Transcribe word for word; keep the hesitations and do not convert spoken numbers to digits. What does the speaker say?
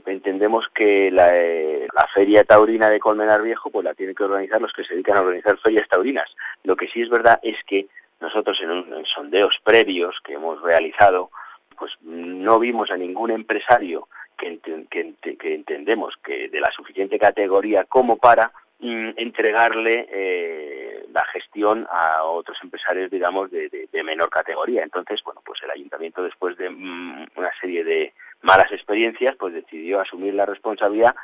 entendemos que la, eh, la Feria Taurina de Colmenar Viejo pues la tienen que organizar los que se dedican a organizar ferias taurinas. Lo que sí es verdad es que nosotros en, un, en sondeos previos que hemos realizado, pues no vimos a ningún empresario que, que, que entendemos que de la suficiente categoría como para mm, entregarle eh, la gestión a otros empresarios, digamos, de, de, de menor categoría. Entonces, bueno, pues el ayuntamiento, después de mm, una serie de malas experiencias, pues decidió asumir la responsabilidad